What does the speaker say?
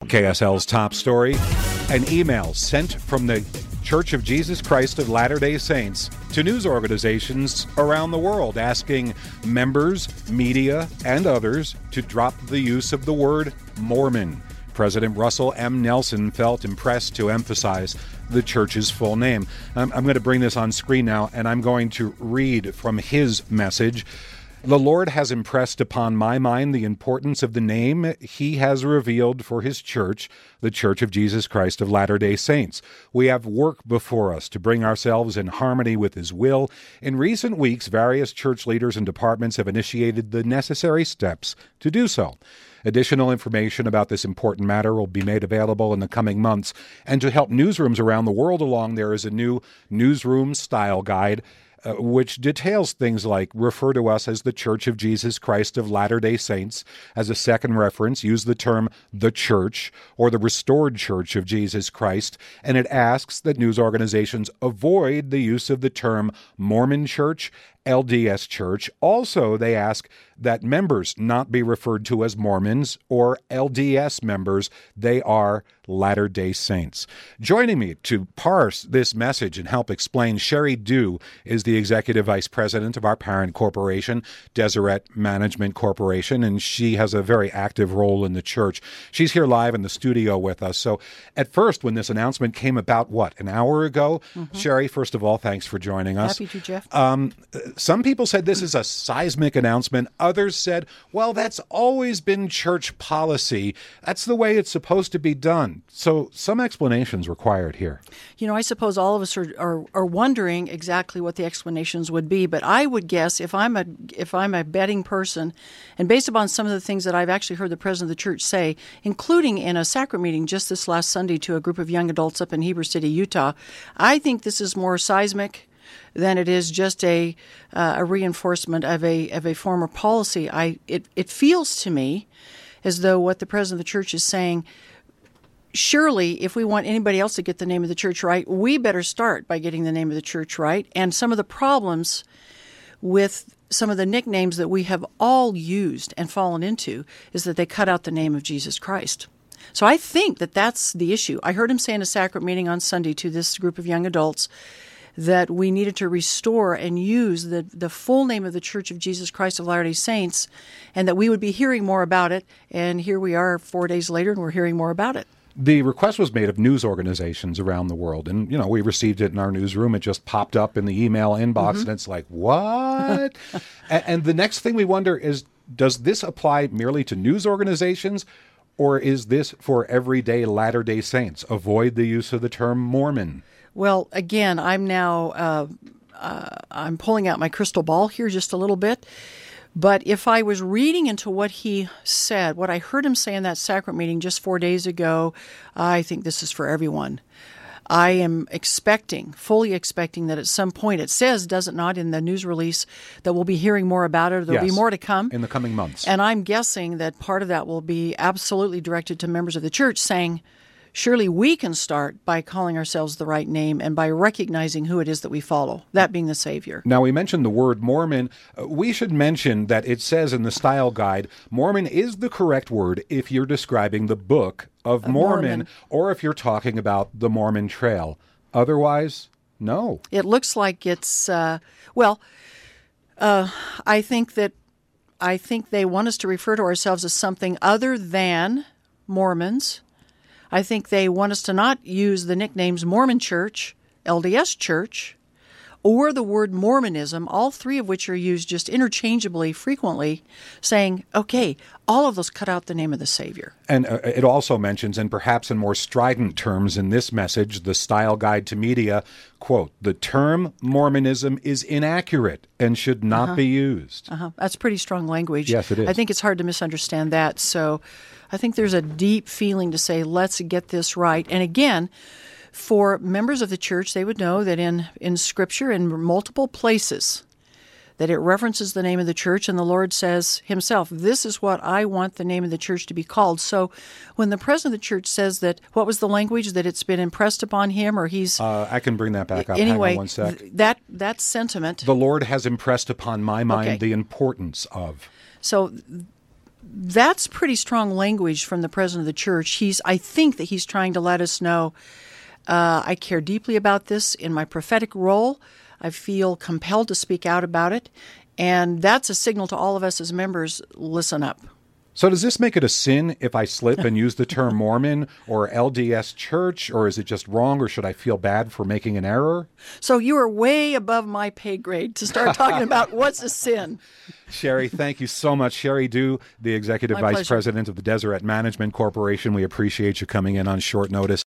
KSL's top story, an email sent from the Church of Jesus Christ of Latter-day Saints to news organizations around the world asking members, media, and others to drop the use of the word Mormon. President Russell M. Nelson felt impressed to emphasize the church's full name. I'm going to bring this on screen now, and I'm going to read from his message. The Lord has impressed upon my mind the importance of the name He has revealed for His church, the Church of Jesus Christ of Latter-day Saints. We have work before us to bring ourselves in harmony with His will. In recent weeks, various church leaders and departments have initiated the necessary steps to do so. Additional information about this important matter will be made available in the coming months. And to help newsrooms around the world along, there is a new newsroom style guide which details things like refer to us as the Church of Jesus Christ of Latter-day Saints. As a second reference, use the term the Church or the Restored Church of Jesus Christ, and it asks that news organizations avoid the use of the term Mormon Church, LDS Church. Also, they ask that members not be referred to as Mormons or LDS members. They are Latter-day Saints. Joining me to parse this message and help explain, Sherry Dew is the Executive Vice President of our parent corporation, Deseret Management Corporation, and she has a very active role in the church. She's here live in the studio with us. So at first, when this announcement came about, an hour ago? Sherry, first of all, thanks for joining us. Happy to, Jeff. Some people said this is a seismic announcement. Others said, well, that's always been church policy. That's the way it's supposed to be done. So some explanations required here. You know, I suppose all of us are wondering exactly what the explanations would be. But I would guess if I'm a betting person, and based upon some of the things that I've actually heard the president of the church say, including in a sacrament meeting just this last Sunday to a group of young adults up in Heber City, Utah, I think this is more seismic than it is just a reinforcement of a former policy. It feels to me as though what the president of the church is saying, surely if we want anybody else to get the name of the church right, we better start by getting the name of the church right. And some of the problems with some of the nicknames that we have all used and fallen into is that they cut out the name of Jesus Christ. So I think that that's the issue. I heard him say in a sacrament meeting on Sunday to this group of young adults that we needed to restore and use the full name of the Church of Jesus Christ of Latter-day Saints, and that we would be hearing more about it. And here we are 4 days later, and we're hearing more about it. The request was made of news organizations around the world, and, we received it in our newsroom. It just popped up in the email inbox, and it's like, what? and the next thing we wonder is, does this apply merely to news organizations, or is this for everyday Latter-day Saints? Avoid the use of the term Mormon. Well, again, I'm now I'm pulling out my crystal ball here just a little bit. But if I was reading into what he said, what I heard him say in that sacrament meeting just 4 days ago, I think this is for everyone. I am fully expecting that at some point, it says, does it not, in the news release, that we'll be hearing more about it, or there'll be more to come. In the coming months. And I'm guessing that part of that will be absolutely directed to members of the church saying, surely we can start by calling ourselves the right name and by recognizing who it is that we follow, that being the Savior. Now, we mentioned the word Mormon. We should mention that it says in the style guide, Mormon is the correct word if you're describing the Book of Mormon, or if you're talking about the Mormon Trail. Otherwise, no. It looks like it's, I think they want us to refer to ourselves as something other than Mormons. I think they want us to not use the nicknames Mormon Church, LDS Church, or the word Mormonism, all three of which are used just interchangeably frequently, saying, okay, all of those cut out the name of the Savior. And it also mentions, and perhaps in more strident terms in this message, the Style Guide to Media, quote, the term Mormonism is inaccurate and should not be used. That's pretty strong language. Yes, it is. I think it's hard to misunderstand that. So I think there's a deep feeling to say, let's get this right. And again, for members of the church, they would know that in Scripture, in multiple places, that it references the name of the church, and the Lord says himself, this is what I want the name of the church to be called. So when the president of the church says that, what was the language, that it's been impressed upon him, or he's... I can bring that back up. Anyway, hang on one sec. That sentiment... The Lord has impressed upon my mind the importance of... So That's pretty strong language from the president of the church. I think that he's trying to let us know, I care deeply about this in my prophetic role. I feel compelled to speak out about it. And that's a signal to all of us as members, listen up. So does this make it a sin if I slip and use the term Mormon or LDS Church, or is it just wrong, or should I feel bad for making an error? So you are way above my pay grade to start talking about what's a sin. Sherry, thank you so much. Sherry Dew, the Executive Vice President of the Deseret Management Corporation. We appreciate you coming in on short notice.